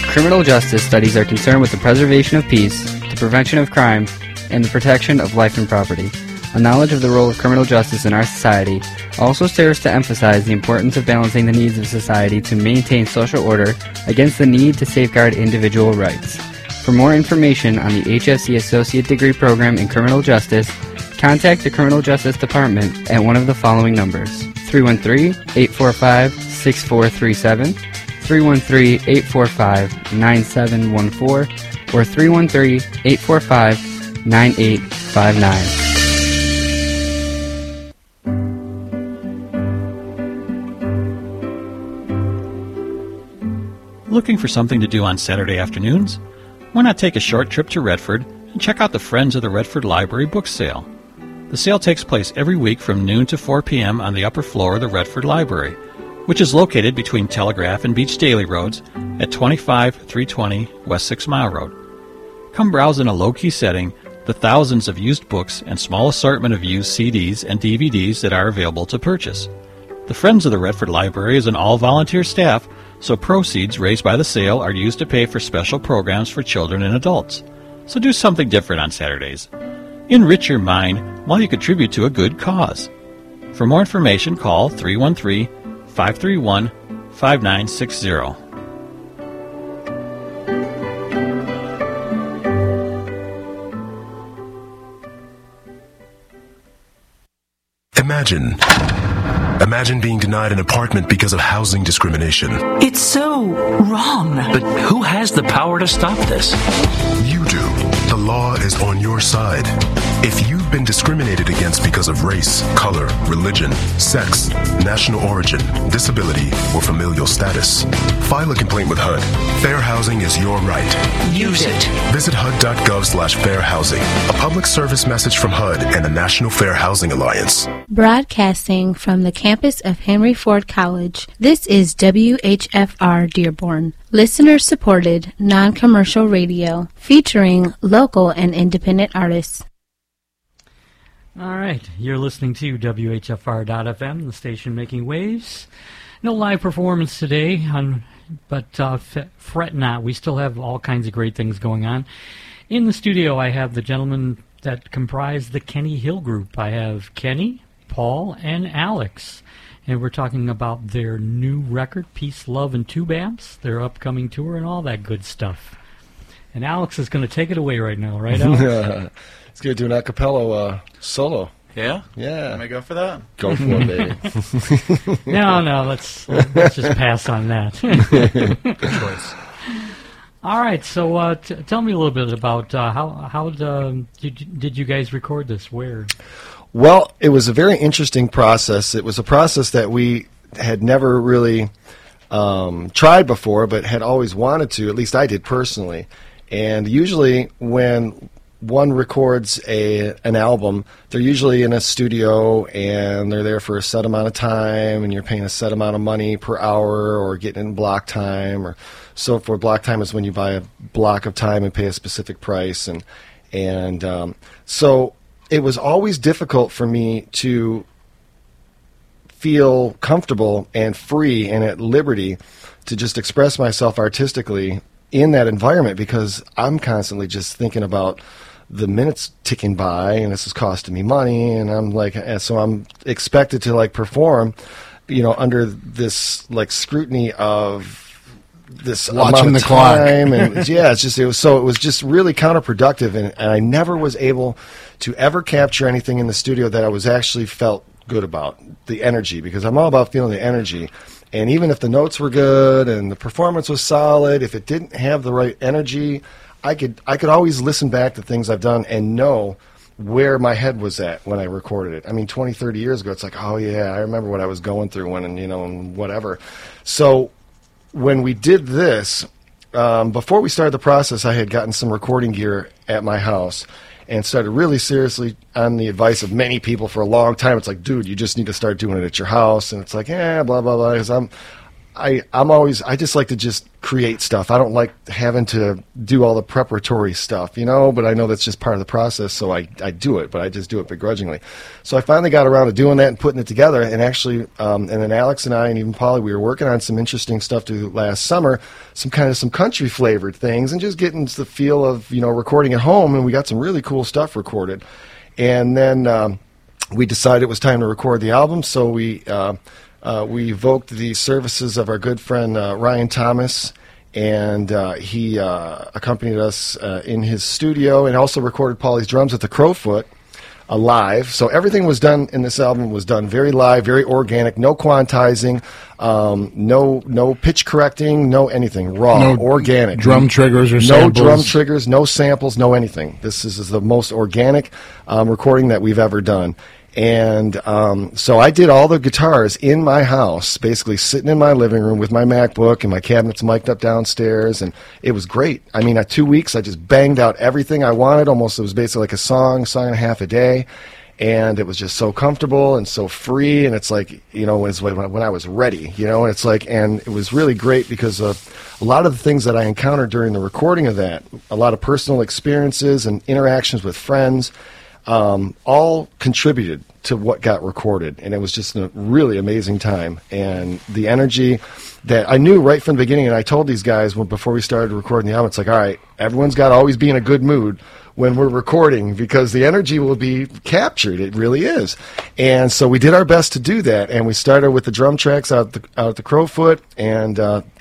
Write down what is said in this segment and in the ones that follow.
Criminal justice studies are concerned with the preservation of peace, the prevention of crime, and the protection of life and property. A knowledge of the role of criminal justice in our society also serves to emphasize the importance of balancing the needs of society to maintain social order against the need to safeguard individual rights. For more information on the HSC Associate Degree Program in Criminal Justice, contact the Criminal Justice Department at one of the following numbers: 313-845-6437, 313-845-9714, or 313-845-9859. Looking for something to do on Saturday afternoons? Why not take a short trip to Redford and check out the Friends of the Redford Library book sale? The sale takes place every week from noon to 4 p.m. on the upper floor of the Redford Library, which is located between Telegraph and Beach Daily Roads at 25320 West 6 Mile Road. Come browse in a low-key setting the thousands of used books and small assortment of used CDs and DVDs that are available to purchase. The Friends of the Redford Library is an all-volunteer staff, so proceeds raised by the sale are used to pay for special programs for children and adults. So do something different on Saturdays. Enrich your mind while you contribute to a good cause. For more information, call 313-531-5960. Imagine being denied an apartment because of housing discrimination. It's so wrong. But who has the power to stop this? You do. The law is on your side. If you've been discriminated against because of race, color, religion, sex, national origin, disability, or familial status, file a complaint with HUD. Fair housing is your right. Use it. Visit HUD.gov/fair housing. A public service message from HUD and the National Fair Housing Alliance. Broadcasting from the campus of Henry Ford College, this is WHFR Dearborn, listener-supported, non-commercial radio, featuring local and independent artists. All right, you're listening to WHFR.FM, the station making waves. No live performance today, but fret not. We still have all kinds of great things going on. In the studio, I have the gentlemen that comprise the Kenny Hill Group. I have Kenny, Paul, and Alex. And we're talking about their new record, Peace, Love, and Tube Amps, their upcoming tour, and all that good stuff. And Alex is going to take it away right now, right, Alex? It's going to do an a cappella solo. Yeah? Yeah. Can I go for that? Go for it, baby. No, let's just pass on that. Good choice. All right, so tell me a little bit about how did you guys record this? Where? Well, it was a very interesting process. It was a process that we had never really tried before, but had always wanted to. At least I did personally. And usually when one records an album, they're usually in a studio and they're there for a set amount of time, and you're paying a set amount of money per hour or getting in block time. Or so for block time is when you buy a block of time and pay a specific price. And so it was always difficult for me to feel comfortable and free and at liberty to just express myself artistically in that environment, because I'm constantly just thinking about the minutes ticking by, and this is costing me money, and I'm like, so I'm expected to like perform, under this like scrutiny of this watching amount the of clock. time, and yeah, it was just really counterproductive, and I never was able to ever capture anything in the studio that I was actually felt good about, the energy, because I'm all about feeling the energy. And even if the notes were good and the performance was solid, if it didn't have the right energy, I could always listen back to things I've done and know where my head was at when I recorded it. I mean, 20, 30 years ago, it's like, oh, yeah, I remember what I was going through and whatever. So when we did this, before we started the process, I had gotten some recording gear at my house and started really seriously on the advice of many people for a long time. It's like, dude, you just need to start doing it at your house. And it's like, blah, blah, blah, because I just like to just create stuff. I don't like having to do all the preparatory stuff, but I know that's just part of the process, so I do it, but I just do it begrudgingly. So I finally got around to doing that and putting it together, and actually, and then Alex and I and even Polly, we were working on some interesting stuff to do last summer, some country flavored things, and just getting the feel of, recording at home, and we got some really cool stuff recorded. And then we decided it was time to record the album, so we evoked the services of our good friend Ryan Thomas, and he accompanied us in his studio and also recorded Paulie's drums at the Crowfoot live. So everything was done in this album was done very live, very organic, no quantizing, no pitch correcting, no anything, raw, organic. Drum triggers or samples. No drum triggers, no samples, no anything. This is the most organic recording that we've ever done. And so I did all the guitars in my house, basically sitting in my living room with my MacBook and my cabinets mic'd up downstairs, and it was great. I mean, at 2 weeks, I just banged out everything I wanted. Almost, it was basically like a song and a half a day, and it was just so comfortable and so free. And it's like, when I was ready, and it's like, and it was really great because of a lot of the things that I encountered during the recording of that, a lot of personal experiences and interactions with friends. All contributed to what got recorded, and it was just a really amazing time. And the energy that I knew right from the beginning, and I told these guys before we started recording the album, it's like, all right, everyone's got to always be in a good mood when we're recording because the energy will be captured. It really is. And so we did our best to do that, and we started with the drum tracks out at the Crowfoot, and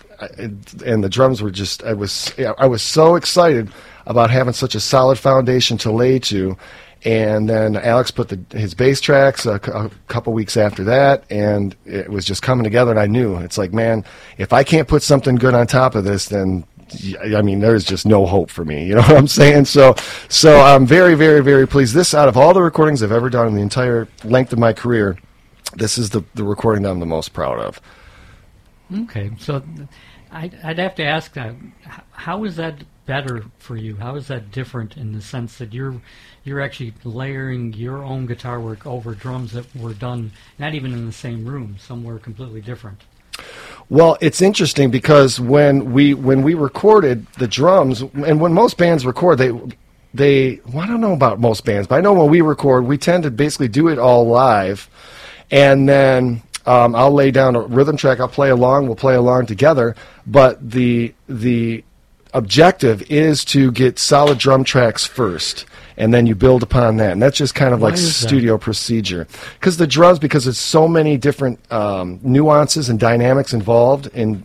the drums were just, I was so excited about having such a solid foundation to lay to. And then Alex put his bass tracks a couple weeks after that, and it was just coming together, and I knew. It's like, man, if I can't put something good on top of this, then, I mean, there's just no hope for me. You know what I'm saying? So I'm very, very, very pleased. This, out of all the recordings I've ever done in the entire length of my career, this is the recording that I'm the most proud of. Okay, so I'd have to ask, how is that better for you? How is that different in the sense that you're actually layering your own guitar work over drums that were done not even in the same room, somewhere completely different? Well, it's interesting because when we recorded the drums, and when most bands record, they well, I don't know about most bands, but I know when we record, we tend to basically do it all live, and then I'll lay down a rhythm track, I'll play along, we'll play along together, but the objective is to get solid drum tracks first, and then you build upon that. And that's just kind of like studio procedure. Because the drums, because there's so many different nuances and dynamics involved in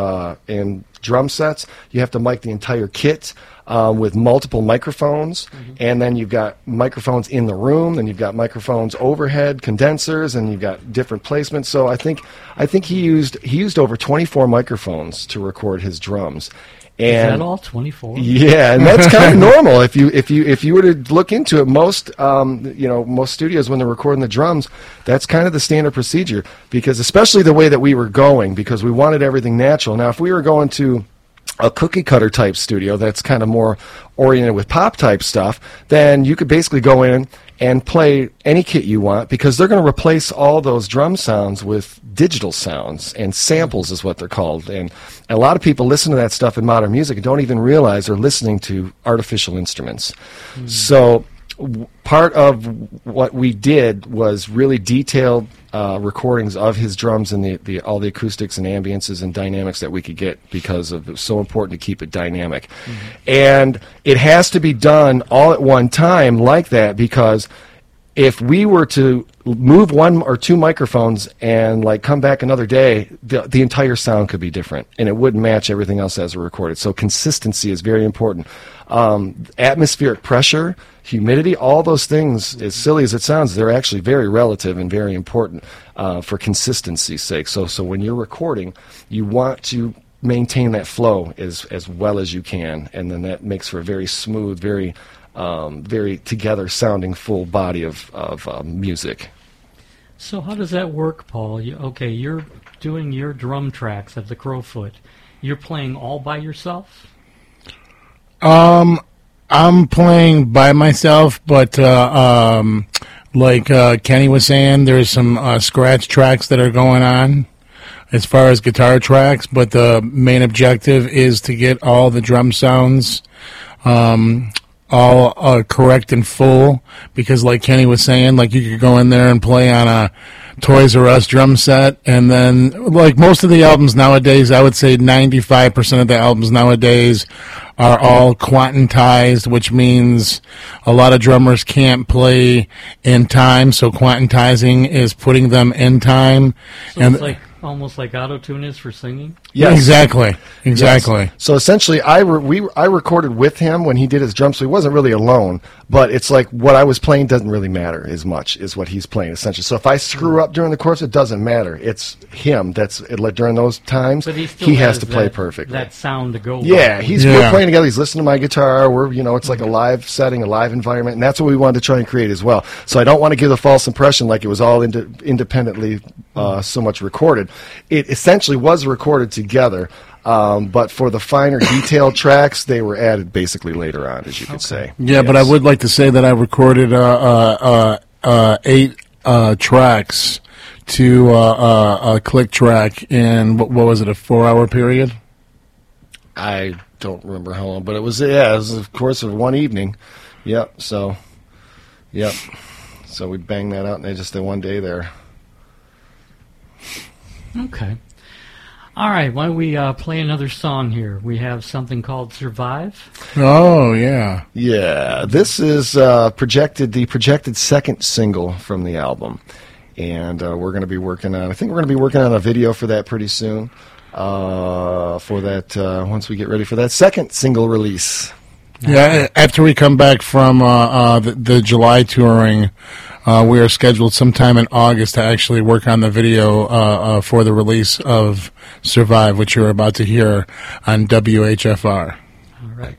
drum sets, you have to mic the entire kit with multiple microphones, and then you've got microphones in the room, then you've got microphones overhead, condensers, and you've got different placements. So I think he used over 24 microphones to record his drums. And is that all 24? Yeah, and that's kind of normal. If you were to look into it, most studios when they're recording the drums, that's kind of the standard procedure. Because especially the way that we were going, because we wanted everything natural. Now, if we were going to a cookie cutter type studio that's kind of more oriented with pop type stuff, then you could basically go in and play any kit you want, because they're going to replace all those drum sounds with digital sounds, and samples is what they're called. And a lot of people listen to that stuff in modern music and don't even realize they're listening to artificial instruments. So part of what we did was really detailed recordings of his drums and all the acoustics and ambiences and dynamics that we could get, because it was so important to keep it dynamic. And it has to be done all at one time like that, because if we were to move one or two microphones and come back another day, the entire sound could be different, and it wouldn't match everything else as recorded. So consistency is very important. Atmospheric pressure, humidity, all those things, as silly as it sounds, they're actually very relative and very important for consistency's sake. So when you're recording, you want to maintain that flow as well as you can, and then that makes for a very smooth, very together sounding full body of music. So how does that work, Paul? You're doing your drum tracks at the Crowfoot. You're playing all by yourself? I'm playing by myself, but like Kenny was saying, there's some scratch tracks that are going on. as far as guitar tracks, but the main objective is to get all the drum sounds all correct and full, because like Kenny was saying, like you could go in there and play on a Toys R Us drum set, and then like most of the albums nowadays, I would say 95% of the albums nowadays are all quantized, which means a lot of drummers can't play in time, so quantizing is putting them in time. So and it's like almost like auto-tune is for singing? Yes. Exactly. Yes. So essentially, I recorded with him when he did his drums, so he wasn't really alone, but it's like what I was playing doesn't really matter as much as what he's playing, essentially. So if I screw up during the chorus, it doesn't matter. It's him that's during those times, but he has to play perfectly. That sound to go Yeah, we're playing together. He's listening to my guitar. It's like a live setting, a live environment, and that's what we wanted to try and create as well. So I don't want to give a false impression like it was all independently so much recorded. It essentially was recorded together, but for the finer detailed tracks, they were added basically later on, as you could say. Yeah, yes. But I would like to say that I recorded 8 tracks to a click track in, what was it, a 4-hour period? I don't remember how long, but it was of course of one evening. Yep. So we banged that out in just the one day there. Okay. All right, why don't we play another song here? We have something called Survive. Oh, yeah. Yeah, this is the projected second single from the album. And we're going to be working on a video for that pretty soon. Once we get ready for that second single release. Yeah, after we come back from the July touring, we are scheduled sometime in August to actually work on the video for the release of Survive, which you're about to hear on WHFR. All right.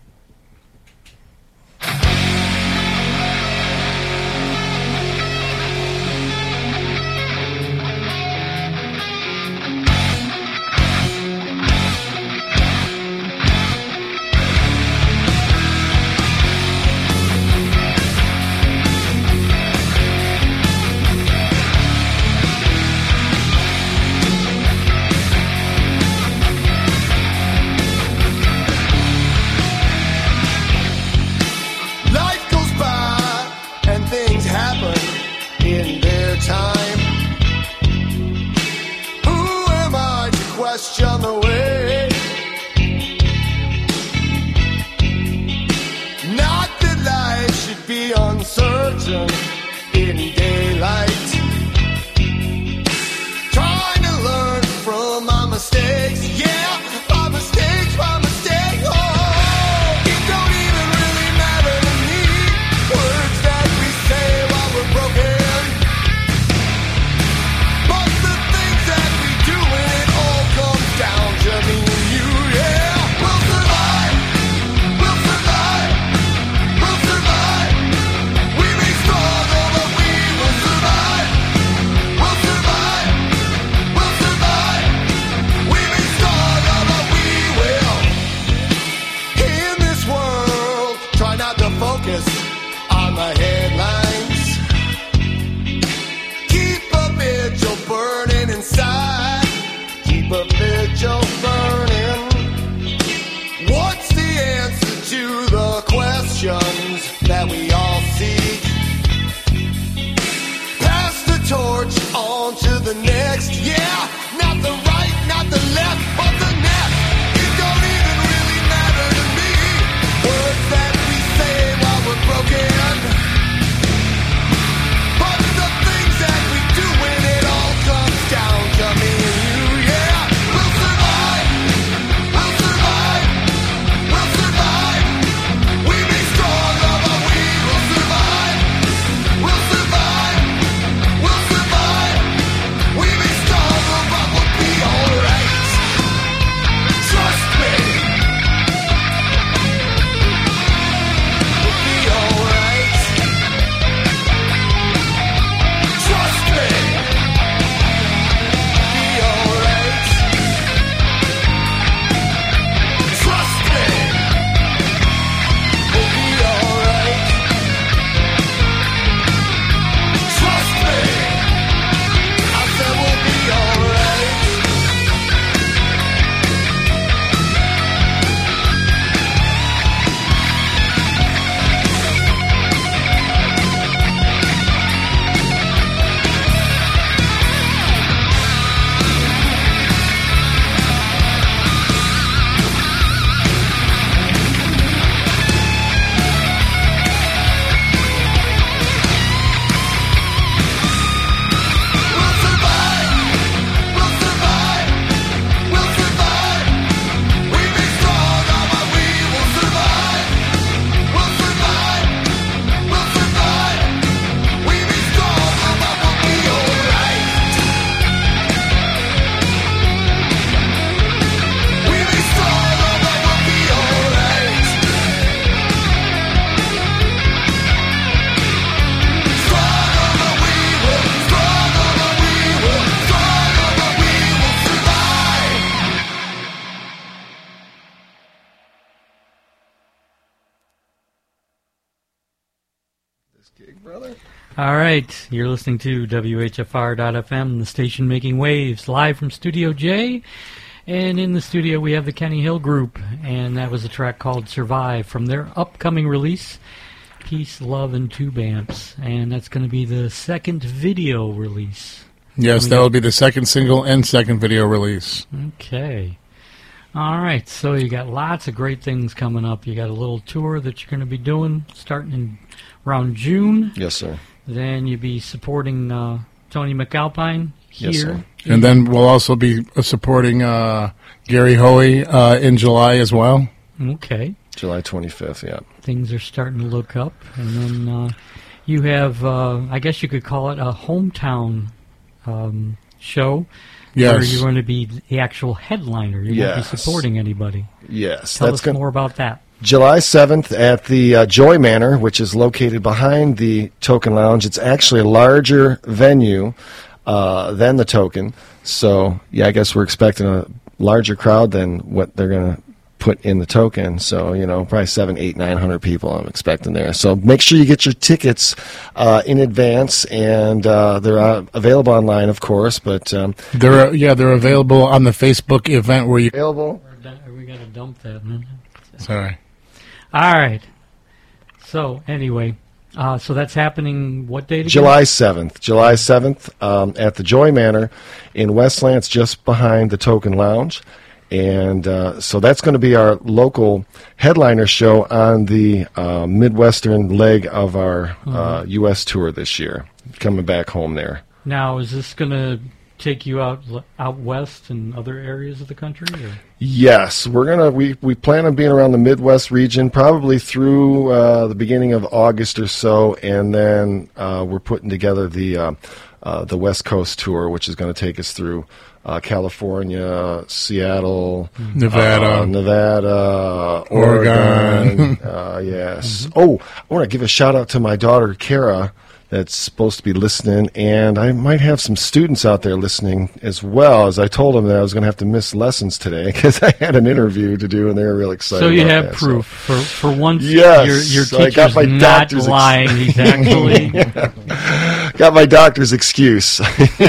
Nice gig, brother. All right, you're listening to WHFR.FM, the station making waves, live from Studio J. And in the studio we have the Kenny Hill Group, and that was a track called Survive from their upcoming release, Peace, Love, and Tube Amps. And that's going to be the second video release. Yes, that will be the second single and second video release. Okay. All right, so you got lots of great things coming up. You got a little tour that you're going to be doing starting in around June. Yes, sir. Then you'll be supporting Tony McAlpine here. Yes, sir. And then we'll also be supporting Gary Hoey in July as well. Okay. July 25th, yeah. Things are starting to look up. And then you have, I guess you could call it a hometown show. Yes. Where you're going to be the actual headliner. You won't be supporting anybody. Yes. Tell us more about that. July 7th at the Joy Manor, which is located behind the Token Lounge. It's actually a larger venue than the Token. So, yeah, I guess we're expecting a larger crowd than what they're going to put in the Token. So, probably 700, 800, 900 people I'm expecting there. So make sure you get your tickets in advance, and they're available online, of course. But they're available on the Facebook event where you available. We got to dump that, man. Sorry. All right. So anyway, so that's happening what date again? July 7th. July 7th at the Joy Manor in Westlands, just behind the Token Lounge. And so that's going to be our local headliner show on the Midwestern leg of our U.S. tour this year, coming back home there. Now, is this going to take you out west and other areas of the country? Or? Yes, we plan on being around the Midwest region probably through the beginning of August or so, and then we're putting together the West Coast tour, which is going to take us through California, Seattle, Nevada, Oregon. Yes. Mm-hmm. Oh, I want to give a shout out to my daughter Kara, that's supposed to be listening, and I might have some students out there listening as well, as I told them that I was going to have to miss lessons today because I had an interview to do, and they were real excited. So you about have that, proof for once. Yes, your so teacher's not lying. He's actually got my doctor's excuse.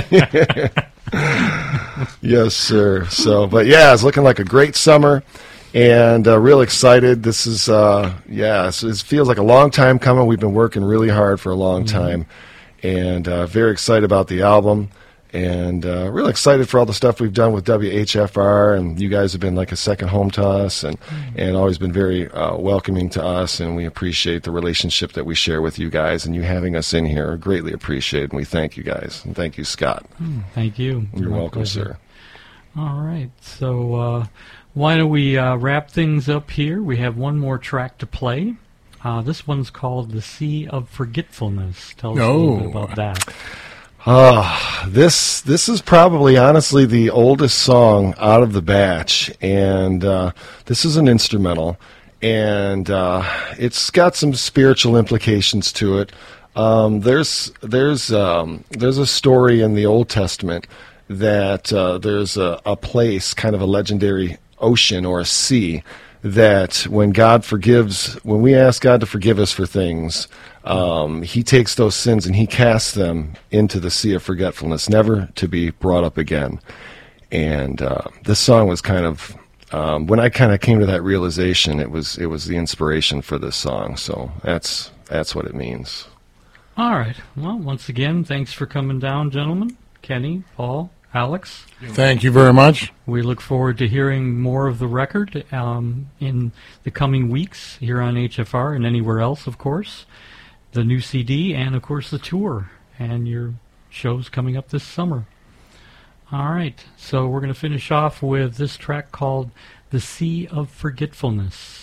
Yes, sir. So, but yeah, it's looking like a great summer. And real excited. This is, it feels like a long time coming. We've been working really hard for a long time. And very excited about the album. And really excited for all the stuff we've done with WHFR. And you guys have been like a second home to us and always been very welcoming to us. And we appreciate the relationship that we share with you guys. And you having us in here, greatly appreciate. And we thank you guys. And thank you, Scott. Thank you. You're welcome, sir. All right. So... why don't we wrap things up here? We have one more track to play. This one's called The Sea of Forgetfulness. Tell us a little bit about that. This is probably, honestly, the oldest song out of the batch. And this is an instrumental. And it's got some spiritual implications to it. There's a story in the Old Testament that there's a place, kind of a legendary ocean or a sea, that when we ask God to forgive us for things, He takes those sins and He casts them into the sea of forgetfulness, never to be brought up again. And this song was kind of, when I kind of came to that realization, it was the inspiration for this song. So that's what it means. All right. Well, once again, thanks for coming down, gentlemen. Kenny, Paul, Alex. Thank you very much. We look forward to hearing more of the record in the coming weeks here on HFR and anywhere else, of course. The new CD and, of course, the tour and your shows coming up this summer. All right. So we're going to finish off with this track called The Sea of Forgetfulness.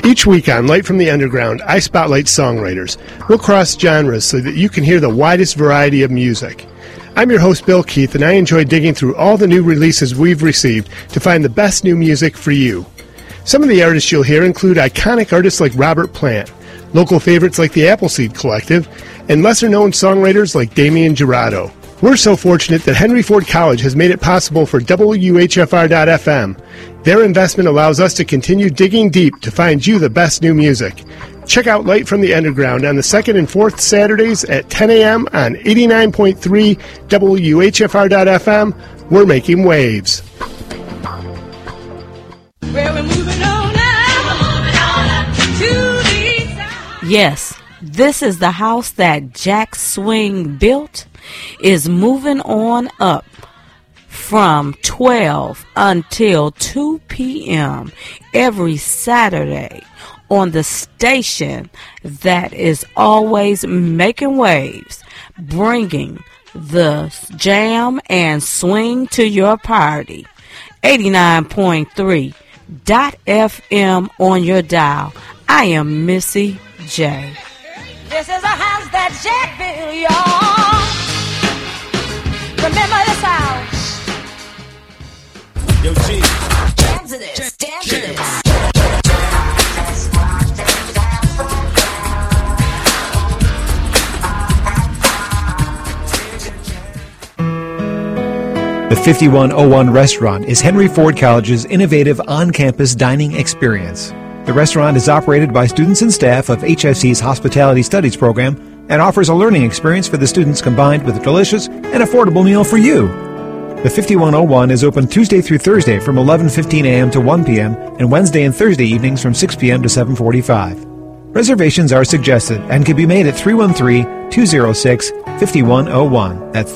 Each week on Light from the Underground, I spotlight songwriters. We'll cross genres so that you can hear the widest variety of music. I'm your host, Bill Keith, and I enjoy digging through all the new releases we've received to find the best new music for you. Some of the artists you'll hear include iconic artists like Robert Plant, local favorites like the Appleseed Collective, and lesser-known songwriters like Damian Jurado. We're so fortunate that Henry Ford College has made it possible for WHFR.FM. Their investment allows us to continue digging deep to find you the best new music. Check out Light from the Underground on the 2nd and 4th Saturdays at 10 a.m. on 89.3 WHFR.FM. We're making waves. Yes, this is the house that Jack Swing built, is moving on up from 12 until 2 p.m. every Saturday on the station that is always making waves, bringing the jam and swing to your party. 89.3 FM on your dial. I am Missy J. This is a house that Jack built, y'all. Remember this house. Yo, G. Dance to this. Dance to this. The 5101 Restaurant is Henry Ford College's innovative on-campus dining experience. The restaurant is operated by students and staff of HFC's Hospitality Studies program and offers a learning experience for the students combined with a delicious and affordable meal for you. The 5101 is open Tuesday through Thursday from 11:15 a.m. to 1 p.m. and Wednesday and Thursday evenings from 6 p.m. to 7:45. Reservations are suggested and can be made at 313-206-5101. That's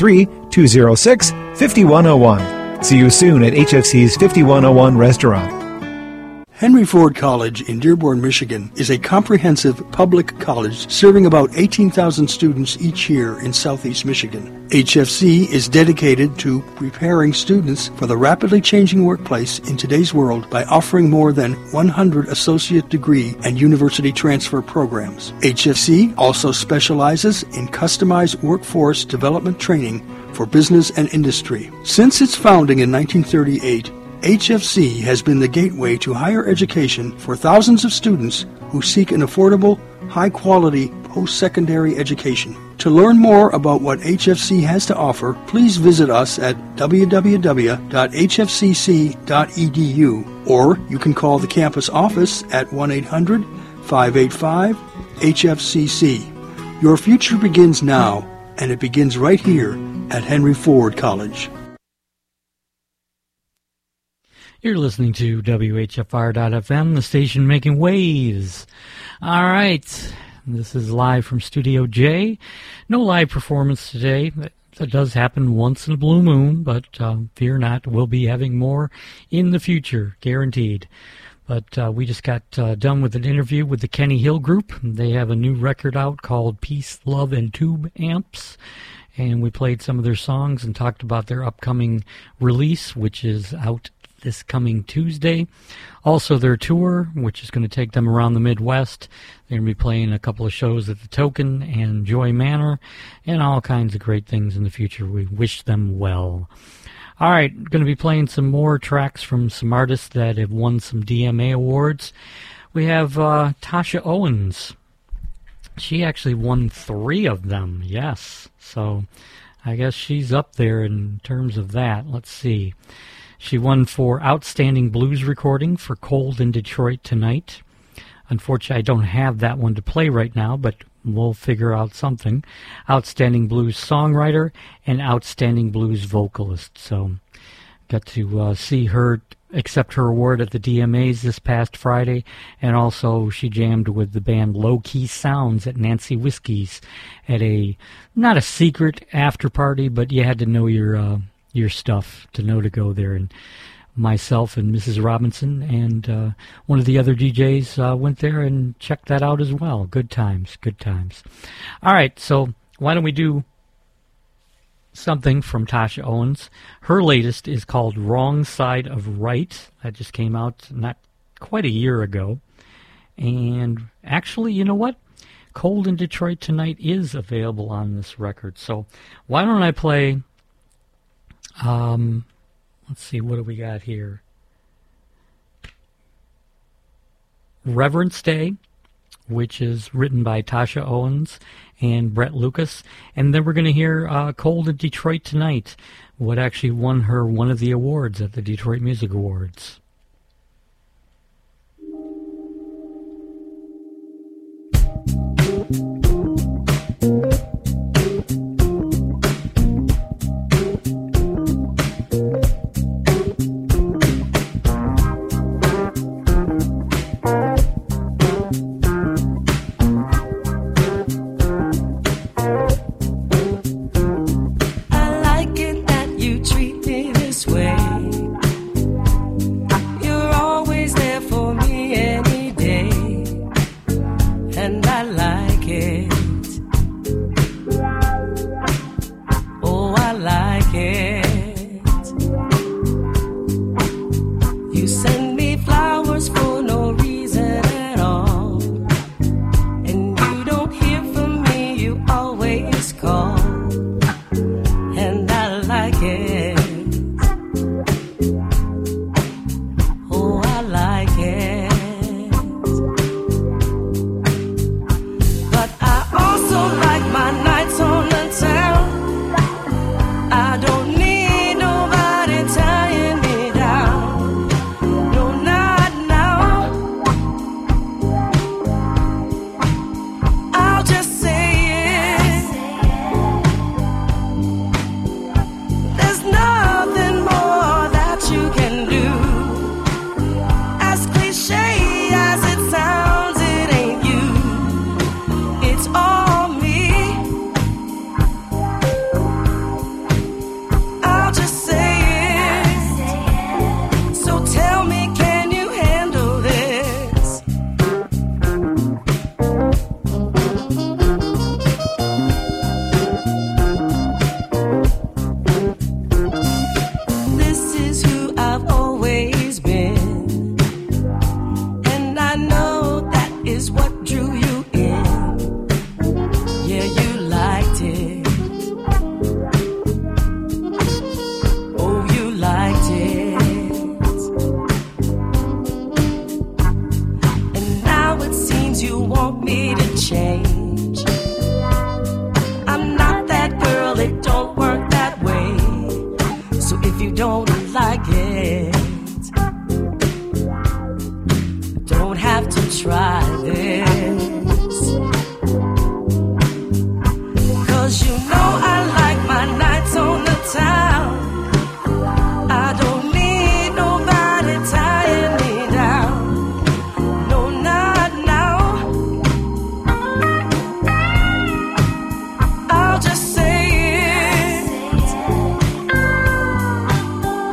313-206-5101. See you soon at HFC's 5101 Restaurant. Henry Ford College in Dearborn, Michigan is a comprehensive public college serving about 18,000 students each year in southeast Michigan. HFC is dedicated to preparing students for the rapidly changing workplace in today's world by offering more than 100 associate degree and university transfer programs. HFC also specializes in customized workforce development training for business and industry. Since its founding in 1938, HFC has been the gateway to higher education for thousands of students who seek an affordable, high-quality post-secondary education. To learn more about what HFC has to offer, please visit us at www.hfcc.edu, or you can call the campus office at 1-800-585-HFCC. Your future begins now, and it begins right here at Henry Ford College. You're listening to WHFR.FM, the station making waves. All right, this is live from Studio J. No live performance today. That does happen once in a blue moon, but fear not, we'll be having more in the future, guaranteed. But we just got done with an interview with the Kenny Hill Group. They have a new record out called Peace, Love, and Tube Amps. And we played some of their songs and talked about their upcoming release, which is out this coming Tuesday. Also their tour, which is going to take them around the Midwest. They're going to be playing a couple of shows at the Token and Joy Manor and all kinds of great things in the future. We wish them well. All right, going to be playing some more tracks from some artists that have won some DMA awards. We have Tasha Owens. She actually won 3 of them, yes. So I guess she's up there in terms of that. Let's see. She won for Outstanding Blues Recording for Cold in Detroit Tonight. Unfortunately, I don't have that one to play right now, but we'll figure out something. Outstanding Blues Songwriter and Outstanding Blues Vocalist. So, got to see her accept her award at the DMAs this past Friday, and also she jammed with the band Low Key Sounds at Nancy Whiskey's at not a secret after party, but you had to know your stuff to know to go there. And myself and Mrs. Robinson and one of the other DJs went there and checked that out as well. Good times, good times. All right, so why don't we do something from Tasha Owens. Her latest is called Wrong Side of Right. That just came out not quite a year ago. And actually, you know what? Cold in Detroit Tonight is available on this record. So why don't I play, let's see, what do we got here? Reverence Day, which is written by Tasha Owens and Brett Lucas. And then we're going to hear Cold in Detroit Tonight, what actually won her one of the awards at the Detroit Music Awards.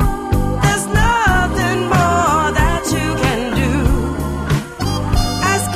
Ask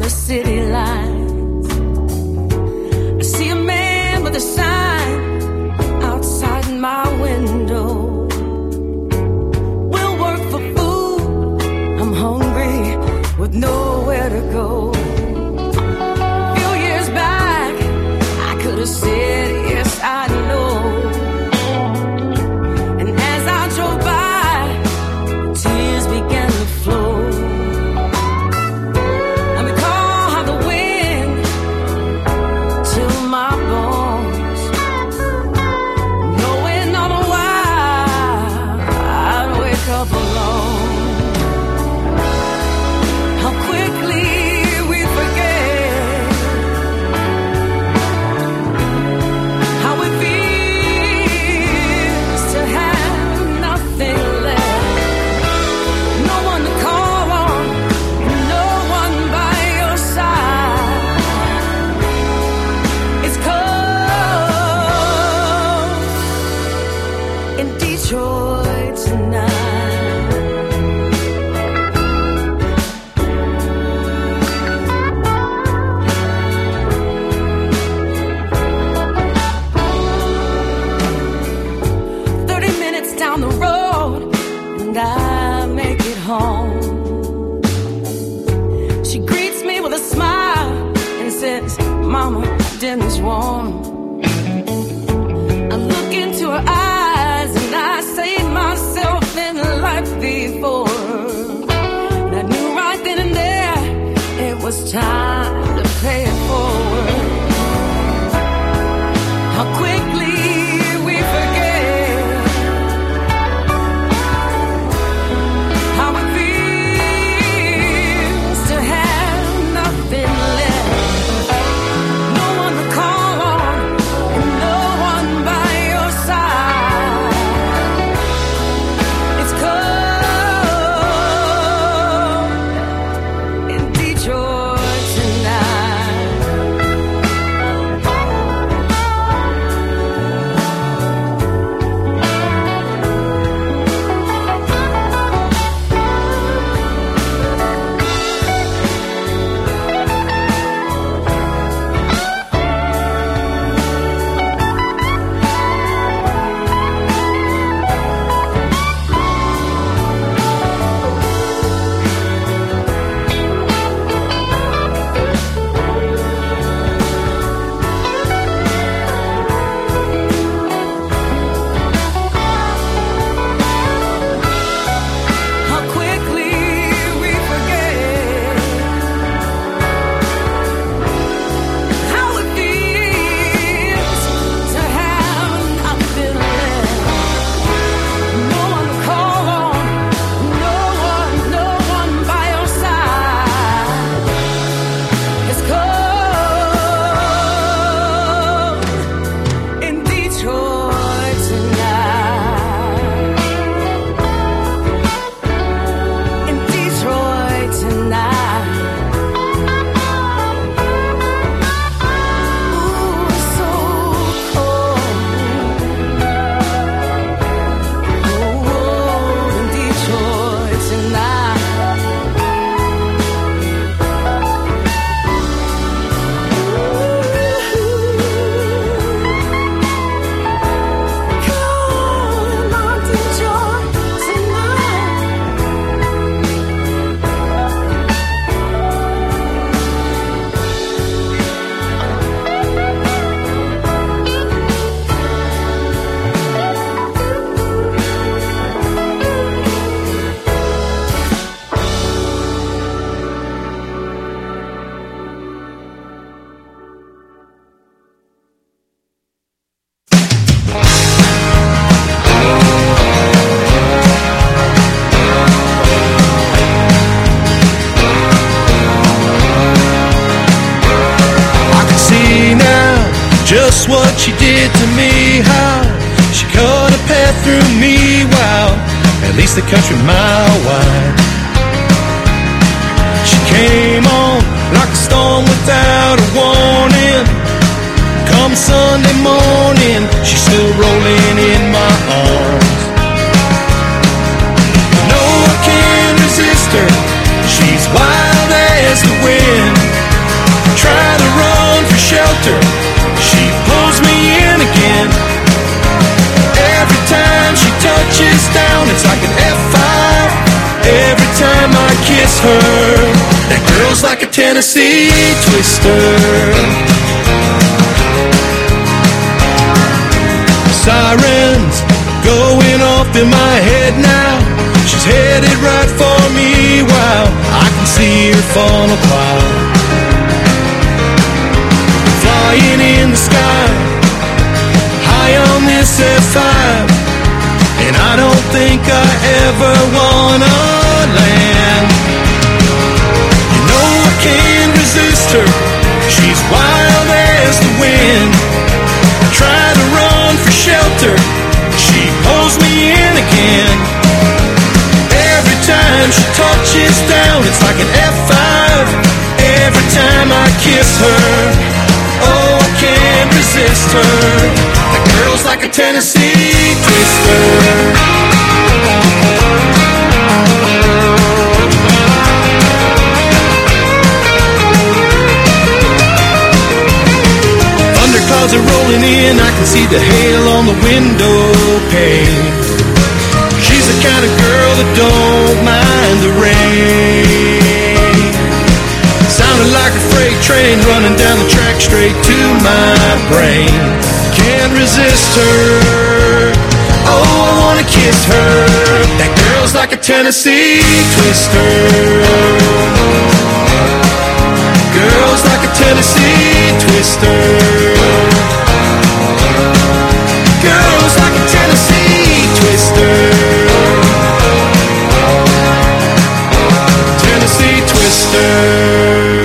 the city lights. I see a man with a sign outside my window. We'll work for food. I'm hungry with nowhere to go. A few years back, I could have said, yes, I know. And as I drove by, tears began to flow. I recall how the wind chilled my bones, knowing all the while I'd wake up alone. How quickly we forget how it feels to have nothing left. No one to call on, no one by your side. It's cold in Detroit tonight. 30 minutes down the road, and I make it home. She greets me with a smile and says, Mama, dinner's warm. I look into her eyes and I say myself in life before. And I knew right then and there it was time to pay it forward. How quickly we forget how it feels to have nothing left. No one to call on, and no one by your side. It's cold in Detroit tonight. How quickly we forget how it feels to have nothing left. No one to call on, no one by your side. It's cold in Detroit tonight. In Detroit tonight. Ooh, it's so cold. Oh, in Detroit tonight. Calling on Detroit tonight. I can see now just what she did to me, how she cut a path through me, wow, at least a country mile wide. She came on like a storm without a warning. Come Sunday morning, she's still rolling in my arms. No one can resist her, she's wild as the wind. her. That girl's like a Tennessee twister. Sirens going off in my head now. She's headed right for me. Wow, I can see her funnel cloud flying in the sky, high on this F5. And I don't think I ever wanna land. You know I can't resist her. She's wild as the wind. I try to run for shelter. She pulls me in again. Every time she touches down, it's like an F5. Every time I kiss her, oh, I can't resist her. The girl's like a Tennessee twister. Clouds are rolling in, I can see the hail on the window pane. She's the kind of girl that don't mind the rain. Sounded like a freight train running down the track straight to my brain. Can't resist her, oh, I wanna kiss her. That girl's like a Tennessee twister. Girls like a Tennessee twister. Girls like a Tennessee twister. Tennessee twister.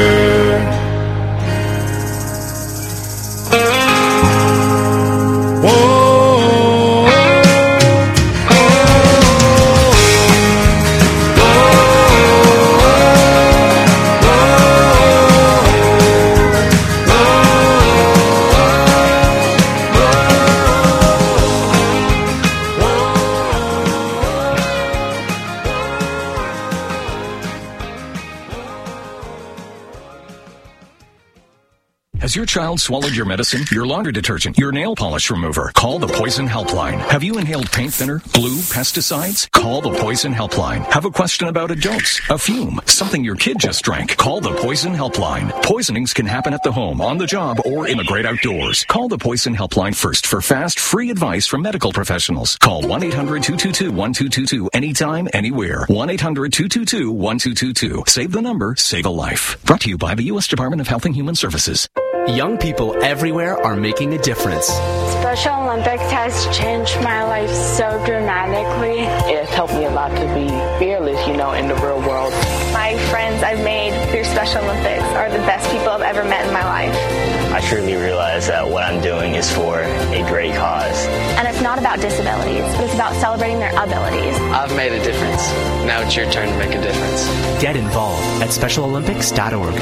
Has your child swallowed your medicine, your laundry detergent, your nail polish remover? Call the Poison Helpline. Have you inhaled paint thinner, glue, pesticides? Call the Poison Helpline. Have a question about a dose, a fume, something your kid just drank? Call the Poison Helpline. Poisonings can happen at the home, on the job, or in the great outdoors. Call the Poison Helpline first for fast, free advice from medical professionals. Call 1-800-222-1222 anytime, anywhere. 1-800-222-1222. Save the number, save a life. Brought to you by the U.S. Department of Health and Human Services. Young people everywhere are making a difference. Special Olympics has changed my life so dramatically. It's helped me a lot to be fearless, in the real world. My friends I've made through Special Olympics are the best people I've ever met in my life. I truly realize that what I'm doing is for a great cause. And it's not about disabilities, but it's about celebrating their abilities. I've made a difference. Now it's your turn to make a difference. Get involved at SpecialOlympics.org.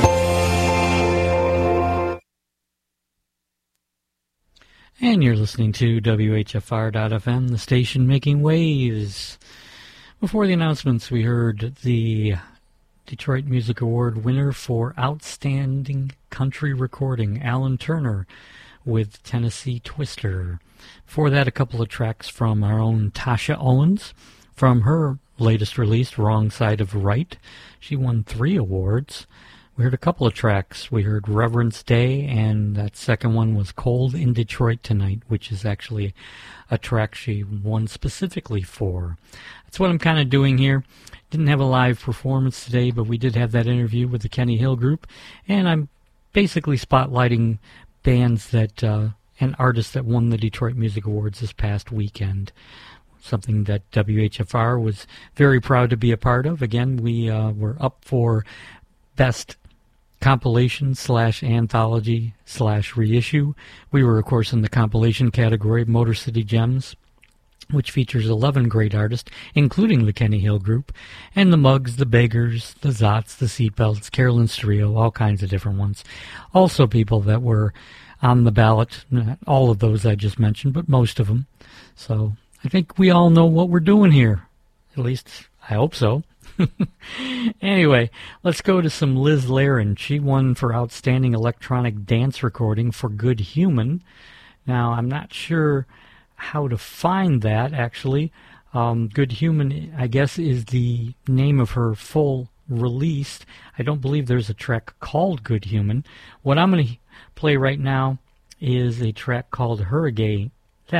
And you're listening to WHFR.FM, the station making waves. Before the announcements, we heard the Detroit Music Award winner for Outstanding Country Recording, Alan Turner, with Tennessee Twister. Before that, a couple of tracks from our own Tasha Owens, from her latest release, Wrong Side of Right. She won 3 awards. We heard a couple of tracks. We heard Reverence Day, and that second one was Cold in Detroit Tonight, which is actually a track she won specifically for. That's what I'm kind of doing here. Didn't have a live performance today, but we did have that interview with the Kenny Hill Group, and I'm basically spotlighting bands that and artists that won the Detroit Music Awards this past weekend. Something that WHFR was very proud to be a part of. Again, we were up for Best Compilation / Anthology / Reissue. We were, of course, in the compilation category, Motor City Gems, which features 11 great artists, including the Kenny Hill Group, and the Muggs, the Beggars, the Zots, the Seatbelts, Carolyn's Trio, all kinds of different ones. Also people that were on the ballot, not all of those I just mentioned, but most of them. So I think we all know what we're doing here. At least, I hope so. Anyway, let's go to some Liz Laren. She won for Outstanding Electronic Dance Recording for Good Human. Now, I'm not sure how to find that, actually. Good Human, I guess, is the name of her full released. I don't believe there's a track called Good Human. What I'm going to play right now is a track called Hurricane,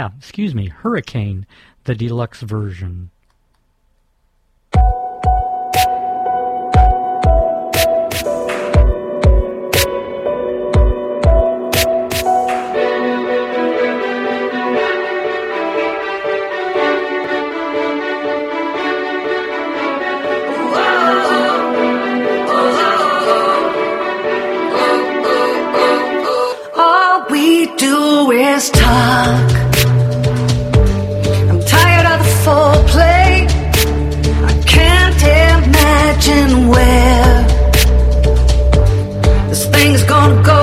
the deluxe version. All we do is talk. I'm tired of the foreplay. I can't imagine where this thing's gonna go.